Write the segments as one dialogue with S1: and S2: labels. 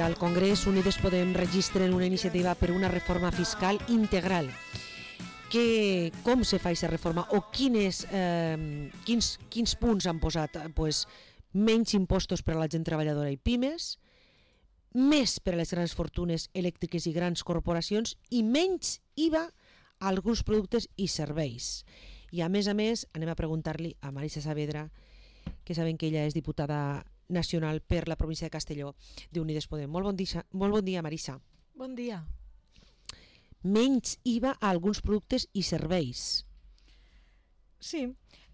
S1: al Congrés, Unides Podem registren una iniciativa per una reforma fiscal integral. Com se fa aquesta reforma o quins punts han posat? Pues, menys impostos per a la gent treballadora i pimes, més per a les grans fortunes elèctriques i grans corporacions i menys IVA a alguns productes i serveis. I a més, anem a preguntar-li a Marisa Saavedra, que sabem que ella és diputada nacional per la província de Castelló d'Unides Podem. Molt bon dia, Marisa.
S2: Bon dia.
S1: Menys IVA a alguns productes i serveis.
S2: Sí,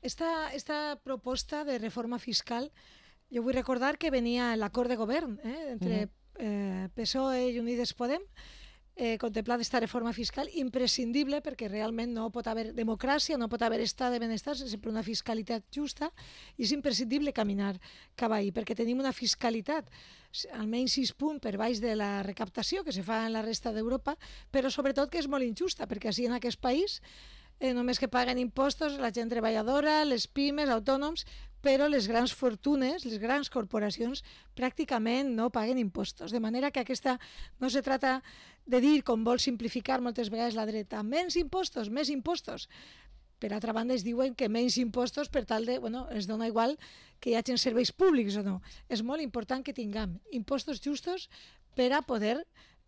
S2: esta proposta de reforma fiscal, jo vull recordar que venia l'acord de govern entre PSOE i Unides Podem, contemplar esta reforma fiscal imprescindible perquè realment no pot haver democràcia, no pot haver estat de benestar sense una fiscalitat justa i és imprescindible caminar cap ahí perquè tenim una fiscalitat almenys 6 punts per baix de la recaptació que se fa en la resta d'Europa, però sobretot que és molt injusta perquè així en aquest país només que paguen impostos la gent treballadora, les pimes, autònoms, però les grans fortunes, les grans corporacions pràcticament no paguen impostos. De manera que aquesta no se trata de dir, com vol simplificar moltes vegades la dreta, menys impostos, més impostos. Per altra banda es diuen que menys impostos per tal de, es dona igual que hi hagi serveis públics o no. És molt important que tinguem impostos justos per a poder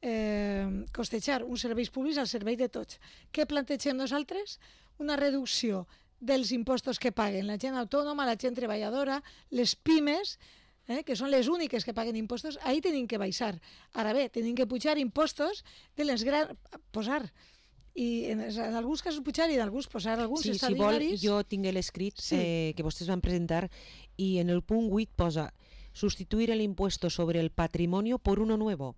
S2: costejar uns serveis públics al servei de tots. Què plantegem nosaltres? Una reducció dels impostos que paguen la gent autònoma, la gent treballadora, les pimes, que són les úniques que paguen impostos, ahí tenim que baixar. Ara bé, tenim que pujar impostos de les grans... posar, i en alguns casos pujar i en alguns posar alguns extraordinaris.
S1: Si vol, jo tinc l'escrit que vostès van presentar i en el punt 8 posa sustituir el impuesto sobre el patrimonio por uno nuevo.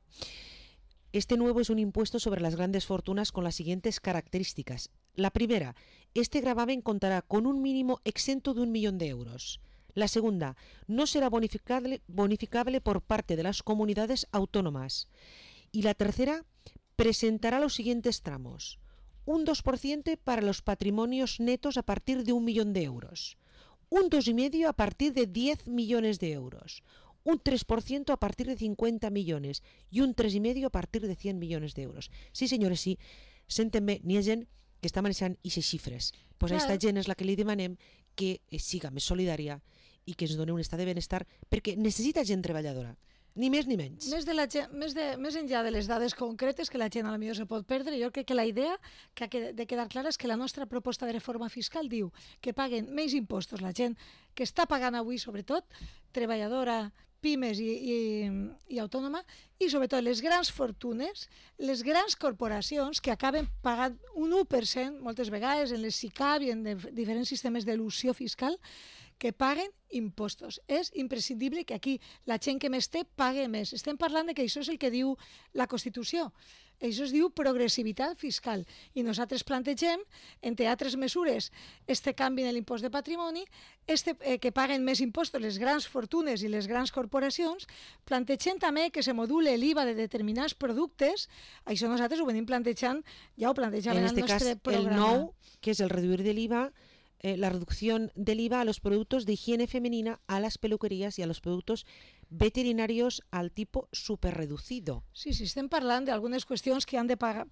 S1: Este nuevo es un impuesto sobre las grandes fortunas con las siguientes características. La primera, este gravamen contará con un mínimo exento de 1 millón de euros. La segunda, no será bonificable por parte de las comunidades autónomas. Y la tercera, presentará los siguientes tramos. Un 2% para los patrimonios netos a partir de 1 millón de euros. Un 2,5% a partir de 10 millones de euros. Un 3% a partir de 50 millones i un 3,5% a partir de 100 milions d'euros. Sí, senyores, sí, senten bé, n'hi ha gent que està manejant aquestes xifres. Pues a aquesta gent és la que li demanem que siga més solidària i que ens doni un estat de benestar perquè necessita gent treballadora. Ni més ni menys.
S2: Més enllà de les dades concretes que la gent potser se pot perdre, jo crec que la idea que ha de quedar clara és que la nostra proposta de reforma fiscal diu que paguen menys impostos la gent que està pagant avui, sobretot, treballadora, pimes i autònoma, i sobretot les grans fortunes, les grans corporacions que acaben pagant un 1% moltes vegades en les SICAV i en diferents sistemes d'elusió fiscal que paguen impostos. És imprescindible que aquí la gent que més té pague més. Estem parlant de que això és el que diu la Constitució. Això es diu progressivitat fiscal. I nosaltres plantegem, entre altres mesures, canvi en l'impost de patrimoni, que paguen més impostos les grans fortunes i les grans corporacions. Plantegem també que se module l'IVA de determinats productes. Això nosaltres ho venim plantejant, ja ho plantejàvem en el nostre programa.
S1: El nou, que és el reduir de l'IVA, la reducción del IVA a los productos de higiene femenina, a las peluquerías y a los productos veterinarios al tipo superreducido.
S2: Sí, estem parlant d'algunes qüestions que han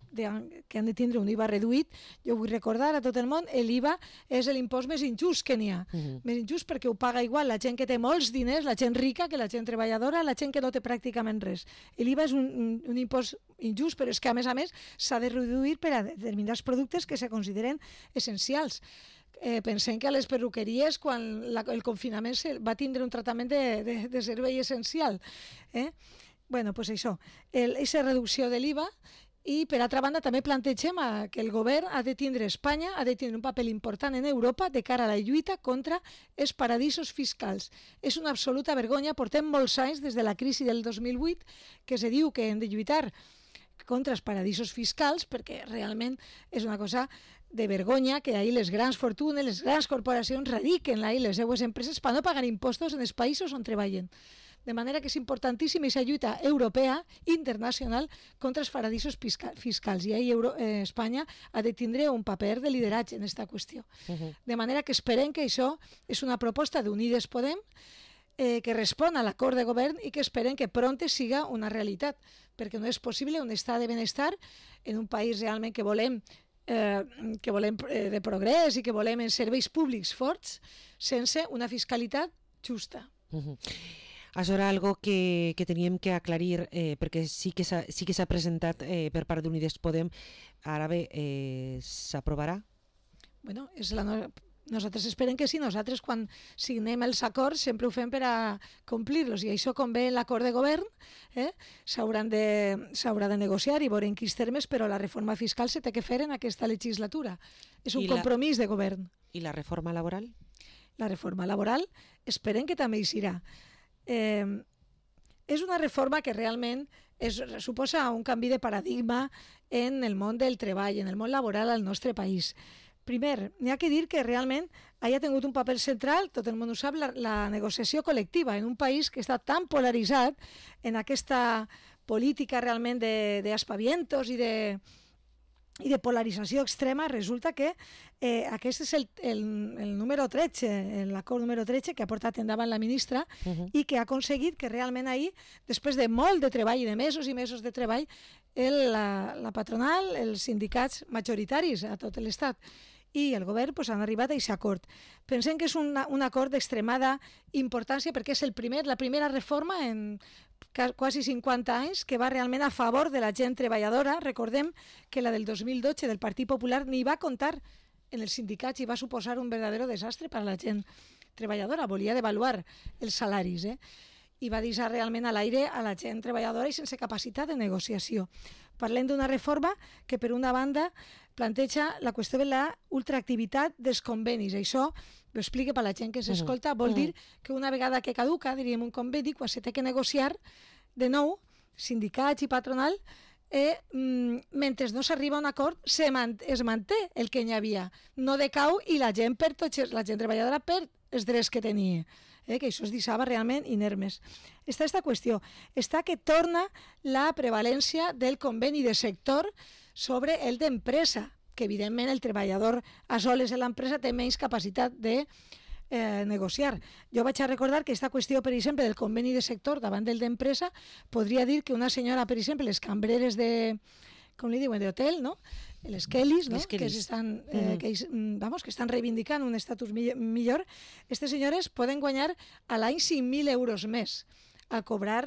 S2: de tindre un IVA reduït. Jo vull recordar a tot el món, l'IVA és l'impost més injust que n'hi ha. Més injust perquè ho paga igual la gent que té molts diners, la gent rica, que la gent treballadora, la gent que no té pràcticament res. L'IVA és un impost injust, però és que a més s'ha de reduir per a determinats productes que se consideren essencials. Pensem que a les perruqueries quan el confinament va tindre un tractament de servei essencial. Doncs això, aquesta reducció de l'IVA. I per altra banda també plantegem que el govern Espanya ha de tindre un paper important en Europa de cara a la lluita contra els paradisos fiscals. És una absoluta vergonya, portem molts anys des de la crisi del 2008 que se diu que hem de lluitar contra els paradisos fiscals perquè realment és una cosa de vergonya que ahir les grans fortunes, les grans corporacions radiquen ahir les seues empreses per no pagar impostos en els països on treballen. De manera que és importantíssima aquesta lluita europea, internacional, contra els paradisos fiscals. I ahir Espanya ha de tindre un paper de lideratge en aquesta qüestió. De manera que esperem que això és una proposta d'Unides Podem que respon a l'acord de govern i que esperen que pronte siga una realitat, perquè no és possible un estat de benestar en un país realment que volem de progrés i que volem en serveis públics forts sense una fiscalitat justa.
S1: Això era algo que teníem que aclarir, perquè sí que s'ha presentat per part d'Unides Podem. Ara bé, s'aprovarà?
S2: Bueno, nosaltres esperem que sí. Nosaltres, quan signem els acords, sempre ho fem per a complir-los, i això, com ve l'acord de govern, s'haurà de negociar i veure en quins termes, però la reforma fiscal s'ha de fer en aquesta legislatura. És un compromís de govern.
S1: I la reforma laboral?
S2: La reforma laboral esperem que també hi serà. És una reforma que realment suposa un canvi de paradigma en el món del treball, en el món laboral al nostre país. Primer, n'hi ha que dir que realment ha tingut un paper central, tot el món ho sap, la negociació col·lectiva en un país que està tan polaritzat en aquesta política realment d'aspavientos i de polarització extrema. Resulta que aquest és el número 13, l'acord número 13 que ha portat endavant la ministra i que ha aconseguit que realment ahir, després de molt de treball i de mesos i mesos de treball, la patronal, els sindicats majoritaris a tot l'estat i el govern han arribat a aquest acord. Pensem que és un acord d'extremada importància perquè és la primera reforma en quasi 50 anys que va realment a favor de la gent treballadora. Recordem que la del 2012 del Partit Popular ni va comptar en els sindicats i va suposar un verdadero desastre per a la gent treballadora. Volia devaluar els salaris, i va deixar realment a l'aire a la gent treballadora i sense capacitat de negociació. Parlem d'una reforma que, per una banda, planteja la qüestió de la ultraactivitat dels convenis. Això, ho explico per la gent que s'escolta, vol dir que una vegada que caduca, diríem, un conveni, quan s'ha de negociar de nou, sindicats i patronal, mentre no s'arriba a un acord, es manté el que hi havia. No decau i la gent treballadora perd els drets que tenia. Que això es deixava realment inermes. Està aquesta qüestió. Està que torna la prevalència del conveni de sector sobre el d'empresa, que evidentment el treballador a soles en l'empresa té menys capacitat de negociar. Jo vaig a recordar que aquesta qüestió, per exemple, del conveni de sector davant del d'empresa, podria dir que una senyora, per exemple, les cambreres de, com li diuen, d'hotel, no? Les Kellys, no? Que estan reivindicant un estatus millor, aquestes senyores poden guanyar a l'any 5.000 euros més a cobrar,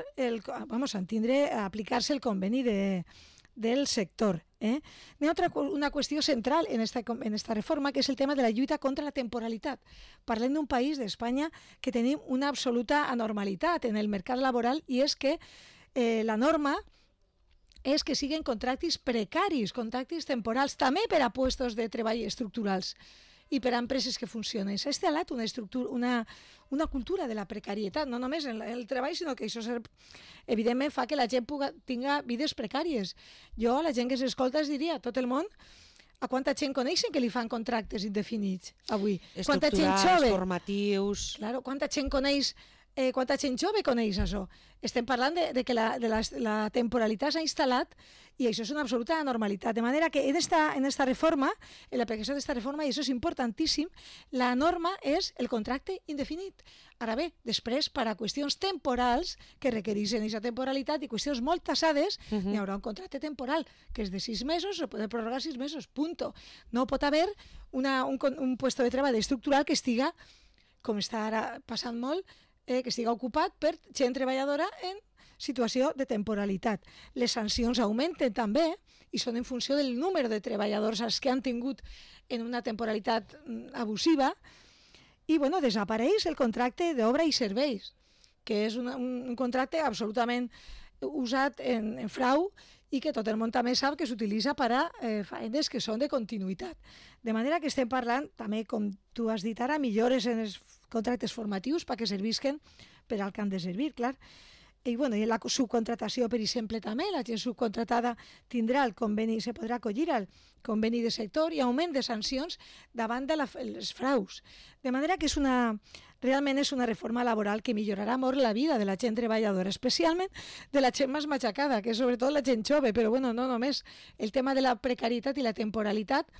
S2: a aplicar-se el conveni del sector. N'hi ha una qüestió central en esta reforma, que és el tema de la lluita contra la temporalitat. Parlem d'un país, d'Espanya, que tenim una absoluta anormalitat en el mercat laboral, i és que la norma és que siguin contractes precaris, contractes temporals, també per a puestos de treball estructurals i per a empreses que funcionen. S'ha instal·lat una cultura de la precarietat, no només en el treball, sinó que això evidentment fa que la gent tinga vides precàries. Jo, a la gent que s'escolta, es diria, tot el món, a quanta gent coneixen que li fan contractes indefinits avui?
S1: Estructurals, formatius...
S2: Claro, quanta gent coneix... quanta gent jove coneix això? Estem parlant de que la temporalitat s'ha instal·lat i això és una absoluta anormalitat. De manera que en esta reforma, en l'aplicació d'esta reforma, i això és importantíssim, la norma és el contracte indefinit. Ara bé, després, per a qüestions temporals que requereixen aquesta temporalitat i qüestions molt tassades, hi haurà un contracte temporal que és de 6 mesos, o pot prorrogar 6 mesos, punto. No pot haver un puesto de treball estructural que estiga, com està ara passant molt, que estiga ocupat per gent treballadora en situació de temporalitat. Les sancions augmenten també i són en funció del número de treballadors als que han tingut en una temporalitat abusiva i desapareix el contracte d'obra i serveis, que és un contracte absolutament usat en frau i que tot el món també sap que s'utilitza per a feines que són de continuïtat. De manera que estem parlant, també com tu has dit ara, millores en els contractes formatius perquè servisquen per al que han de servir, clar. I la subcontratació, per exemple, també, la gent subcontratada tindrà el conveni, se podrà acollir al conveni de sector i augment de sancions davant dels fraus. De manera que realment és una reforma laboral que millorarà molt la vida de la gent treballadora, especialment de la gent més matxacada, que és sobretot la gent jove, però no només. El tema de la precarietat i la temporalitat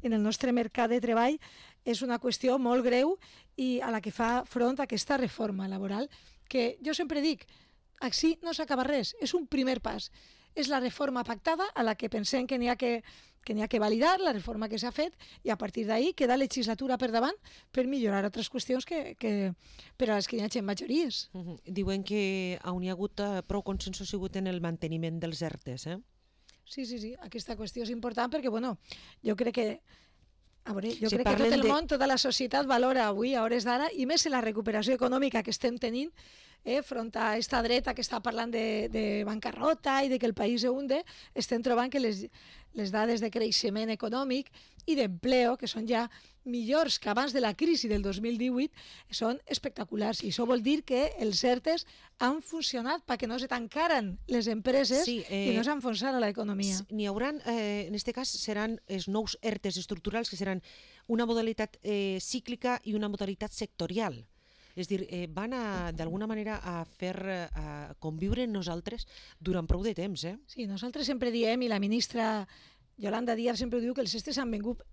S2: en el nostre mercat de treball és una qüestió molt greu i a la que fa front aquesta reforma laboral, que jo sempre dic, així no s'acaba res, és un primer pas. És la reforma pactada a la que pensem que n'hi ha que validar, la reforma que s'ha fet, i a partir d'ahir queda legislatura per davant per millorar altres qüestions per a les que hi hagi majories.
S1: Diuen que on hi ha hagut prou consens ha sigut en el manteniment dels ERTEs, eh?
S2: Sí, aquesta qüestió és important perquè, bueno, jo crec que crec que tot el món, tota la societat valora avui, a hores d'ara, i més en la recuperació econòmica que estem tenint, front a aquesta dreta que està parlant de bancarrota i de que el país se hunde, estem trobant que les dades de creixement econòmic i d'empleo, que són ja millors que abans de la crisi del 2018, són espectaculars. I això vol dir que els ERTEs han funcionat perquè no se tancaren les empreses i no s'enfonsara l'economia.
S1: N'hi haurà, en aquest cas, seran els nous ERTEs estructurals, que seran una modalitat cíclica i una modalitat sectorial. És a dir, van d'alguna manera a fer conviure amb nosaltres durant prou de temps.
S2: Sí, nosaltres sempre diem, i la ministra Yolanda Díaz sempre diu que els ERTEs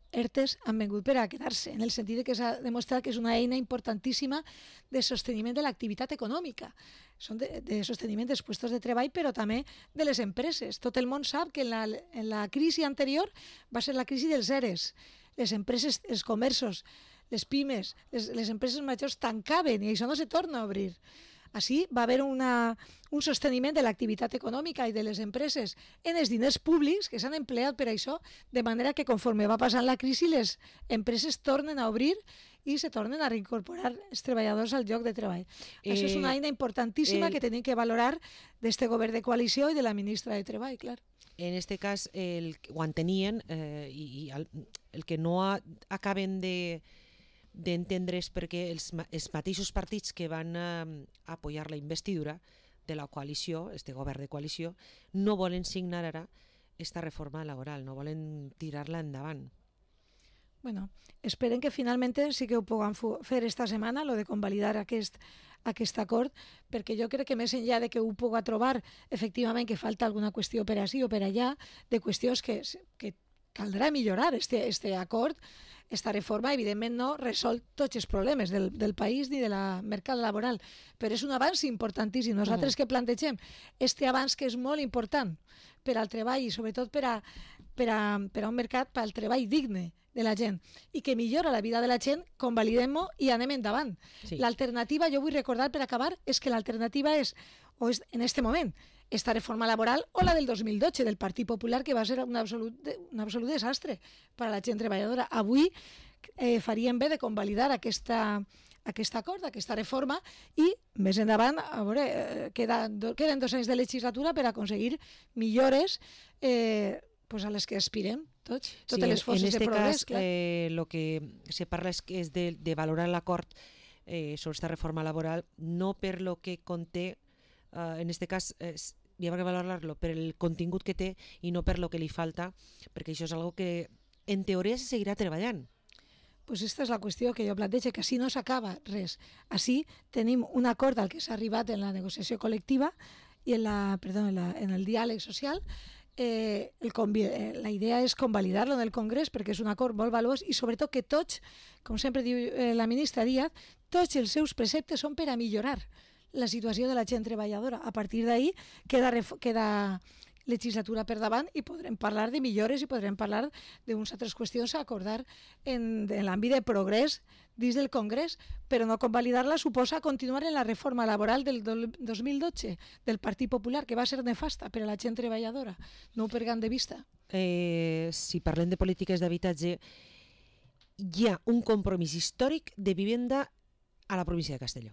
S2: han vingut per a quedar-se, en el sentit que s'ha demostrat que és una eina importantíssima de sosteniment de l'activitat econòmica. Són de sosteniment dels puestos de treball, però també de les empreses. Tot el món sap que en la crisi anterior va ser la crisi dels EREs. Les empreses, els comerços, les pimes, les empreses majors tancaven i això no se torna a obrir. Així va haver un sosteniment de l'activitat econòmica i de les empreses en els diners públics que s'han empleat per a això, de manera que conforme va passant la crisi les empreses tornen a obrir i se tornen a reincorporar els treballadors al lloc de treball. Això és una eina importantíssima que tenim que valorar d'este govern de coalició i de la ministra de Treball, clar.
S1: En aquest cas ho entenien i el que no acaben d'entendre és perquè els mateixos partits que van apoyar la investidura de la coalició, este govern de coalició, no volen signar ara esta reforma laboral, no volen tirar-la endavant.
S2: Bueno, esperen que finalment sí que ho puguem fer esta setmana, lo de convalidar aquest acord, perquè jo crec que més enllà de que ho puga trobar efectivament que falta alguna qüestió per ací o per allà, de qüestions que caldrà millorar este acord, esta reforma evidentment no resol tots els problemes del país ni del mercat laboral, però és un avanç importantíssim. Nosaltres que plantegem este avanç que és molt important per al treball i sobretot per a un mercat, per al treball digne de la gent i que millora la vida de la gent, convalidem-ho i anem endavant. Sí. L'alternativa, jo vull recordar per acabar, és que l'alternativa és en este moment, esta reforma laboral o la del 2012 del Partit Popular, que va ser un absolut desastre per a la gent treballadora. Avui faríem bé de convalidar aquest acord, aquesta reforma, i més endavant queden 2 anys de legislatura per aconseguir millores a les que aspirem totes les forces de progrés.
S1: En aquest cas, el que se parla és de valorar l'acord sobre aquesta reforma laboral, no per lo que conté, en aquest cas hi ha que valorar-lo per el contingut que té i no per lo que li falta, perquè això és algo que en teoria se seguirà treballant.
S2: Pues esta és la qüestió que jo plantege, que així no s'acaba res. Així tenim un acord al que s'ha arribat en la negociació col·lectiva i en el diàleg social. La idea és convalidar-lo en el Congrés perquè és un acord molt valuós i sobretot que tots, com sempre diu la ministra Díaz, tots els seus preceptes són per a millorar la situació de la gent treballadora. A partir d'ahir queda legislatura per davant i podrem parlar de millores i podrem parlar d'unes altres qüestions a acordar en l'àmbit de progrés dins del Congrés, però no convalidar-la suposa continuar en la reforma laboral del 2012 del Partit Popular, que va ser nefasta per a la gent treballadora. No ho perdem de vista.
S1: Si parlem de polítiques d'habitatge, hi ha un compromís històric de vivenda a la província de Castelló.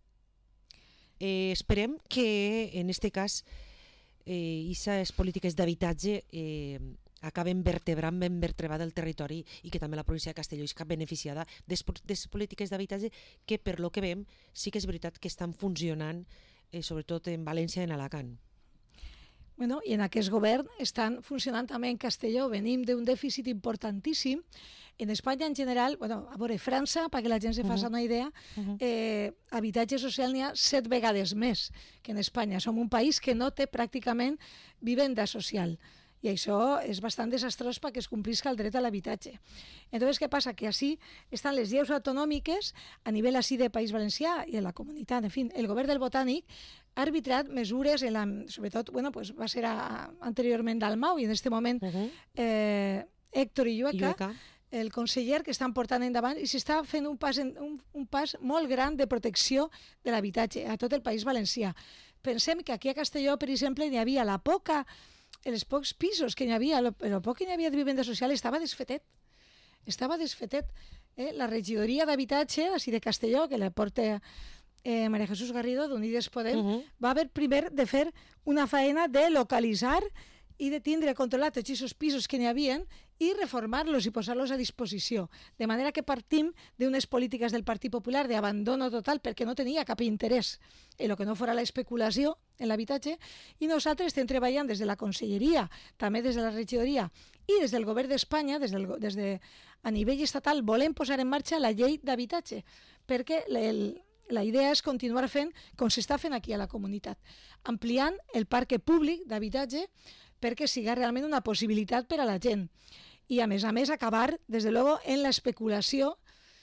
S1: Esperem que en aquest cas aquestes polítiques d'habitatge acaben vertebrant ben vertebrat el territori i que també la província de Castelló és beneficiada de polítiques d'habitatge que, per lo que veiem, sí que és veritat que estan funcionant, sobretot en València i en Alacant.
S2: Bueno, i en aquest govern estan funcionant també en Castelló. Venim d'un dèficit importantíssim. En Espanya en general, a veure, França, perquè la gent se faci una idea, habitatge social n'hi ha 7 vegades més que en Espanya. Som un país que no té pràcticament vivenda social. I això és bastant desastrós perquè es complisca el dret a l'habitatge. Entonces, què passa? Que així estan les lleis autonòmiques a nivell així de País Valencià i en la comunitat. En fi, el govern del Botànic ha arbitrat mesures, sobretot, va ser anteriorment Dalmau i en aquest moment Héctor Illueca, el conseller, que estan portant endavant i s'està fent un pas molt gran de protecció de l'habitatge a tot el País Valencià. Pensem que aquí a Castelló, per exemple, n'hi havia els pocs pisos que n'hi havia, el poc que n'hi havia de vivenda social estava desfetet. La regidoria d'habitatge, així de Castelló, que la porta María Jesús Garrido, d'Unides Podem, va haver primer de fer una faena de localitzar i de tindre controlat tots aquests pisos que n'hi havia i reformar-los i posar-los a disposició. De manera que partim d'unes polítiques del Partit Popular d'abandono total perquè no tenia cap interès en el que no fora l'especulació en l'habitatge i nosaltres estem treballant des de la Conselleria, també des de la regidoria i des del Govern d'Espanya, a nivell estatal, volem posar en marxa la llei d'habitatge perquè la idea és continuar fent com s'està fent aquí a la comunitat, ampliant el parc públic d'habitatge perquè sigui realment una possibilitat per a la gent. I, a més, acabar, des de luego, en l'especulació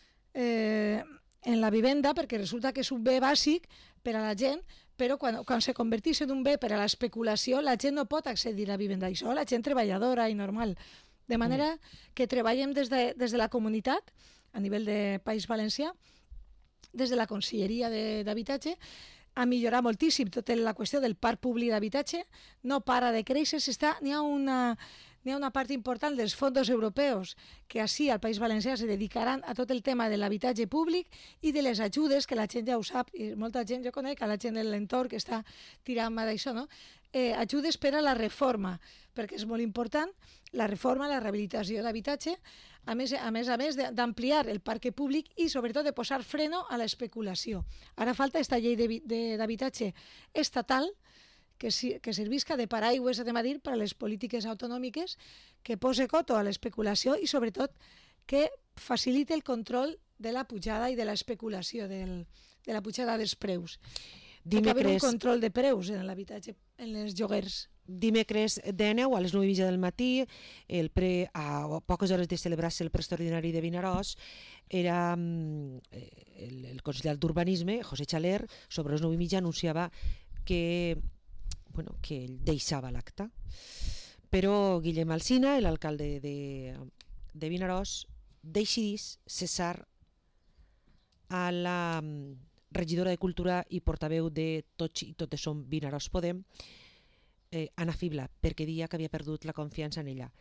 S2: en la vivenda, perquè resulta que és un bé bàsic per a la gent, però quan se converteix en un bé per a l'especulació, la gent no pot accedir a la vivenda. I això la gent treballadora i normal. De manera que treballem des de la comunitat, a nivell de País Valencià, des de la Conselleria d'Habitatge, a millorar moltíssim tota la qüestió del parc públic d'habitatge, no para de créixer, n'hi ha una part important dels fons europeus que així al País Valencià se dedicaran a tot el tema de l'habitatge públic i de les ajudes, que la gent ja ho sap, i molta gent, jo conec a la gent de l'entorn que està tirant d'això, no? Ajudes per a la reforma, perquè és molt important la reforma, la rehabilitació d'habitatge, a més d'ampliar el parc públic i sobretot de posar freno a l'especulació. Ara falta aquesta llei d'habitatge estatal que servisca de paraigües de Madrid per a les polítiques autonòmiques, que pose coto a l'especulació i sobretot que facilite el control de la pujada i de l'especulació, de la pujada dels preus. Hi ha d'haver un control de preus en l'habitatge, en els lloguers.
S1: Dimecres 19 a les 9:30 del matí, a poques hores de celebrar-se el ple extraordinari de Vinaròs, era el conseller d'Urbanisme, José Chaler, sobre les 9:30 anunciava que ell deixava l'acte. Però Guillem Alsina, l'alcalde de Vinaròs, decidís cessar a la regidora de Cultura i portaveu de Tots i Totes som Vinaròs Podem, Anna Fibla, perquè deia que havia perdut la confiança en ella.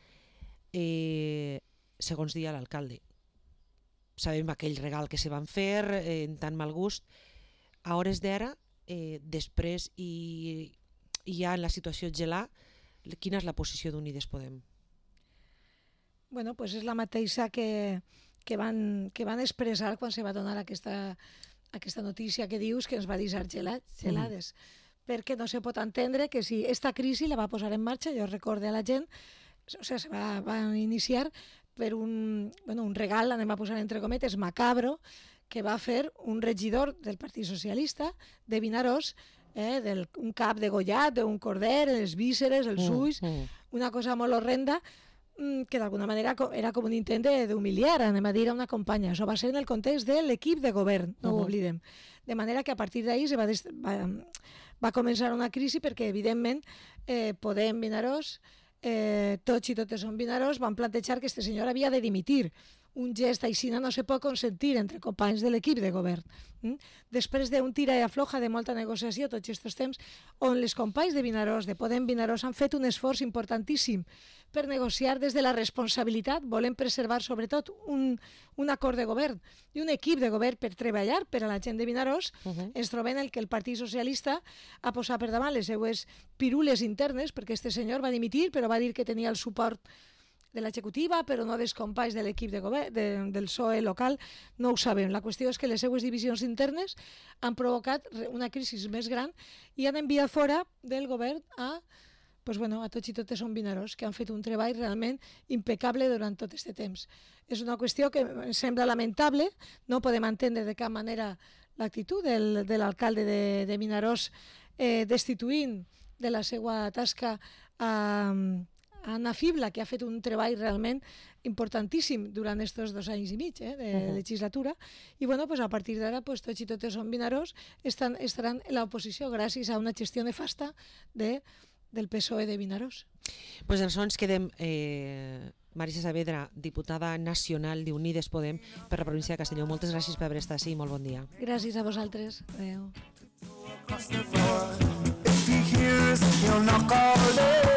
S1: Segons deia l'alcalde, sabem aquell regal que se van fer en tan mal gust. A hores d'ara, després i ja en la situació gelà, quina és la posició d'Unides Podem?
S2: Bueno, pues és la mateixa que van expressar quan se va donar aquesta notícia que dius, que ens va deixar gelades. Perquè no se pot entendre que si aquesta crisi la va posar en marxa, jo recordo a la gent, se va iniciar per un regal, anem a posar entre cometes, macabro, que va fer un regidor del Partit Socialista de Vinaròs, un cap degollat, un corder, les vísceres, els ulls, una cosa molt horrenda, que d'alguna manera era com un intent d'humiliar, anem a dir, a una companya. Això va ser en el context de l'equip de govern, no ho oblidem. De manera que a partir d'ahir va començar una crisi perquè, evidentment, Podem Vinaròs, Tots i Totes som Vinaròs, van plantejar que este senyor havia de dimitir. Un gest així no se pot consentir entre companys de l'equip de govern. Després d'un tira i afloja de molta negociació tots aquests temps, on les companys de Vinaròs, de Podem Vinaròs, han fet un esforç importantíssim per negociar des de la responsabilitat, volem preservar sobretot un acord de govern i un equip de govern per treballar per a la gent de Vinaròs, ens trobem el que el Partit Socialista ha posat per davant les seues pirules internes, perquè este senyor va dimitir, però va dir que tenia el suport de l'executiva, però no dels companys de l'equip de govern, del PSOE local, no ho sabem. La qüestió és que les seues divisions internes han provocat una crisi més gran i han enviat fora del govern a Tots i Totes som Vinaròs, que han fet un treball realment impecable durant tot aquest temps. És una qüestió que em sembla lamentable, no podem entendre de cap manera l'actitud de l'alcalde de Vinaròs destituint de la seva tasca Anna Fibla, que ha fet un treball realment importantíssim durant aquests 2 anys i mig de legislatura, i bueno, pues a partir d'ara pues, tots i totes són Vinaròs, estaran en l'oposició gràcies a una gestió nefasta del PSOE de Vinaròs.
S1: Pues en això ens quedem, Marisa Saavedra, diputada nacional d'Unides Podem per la província de Castelló. Moltes gràcies per haver estat així i molt bon dia.
S2: Gràcies a vosaltres. Adéu.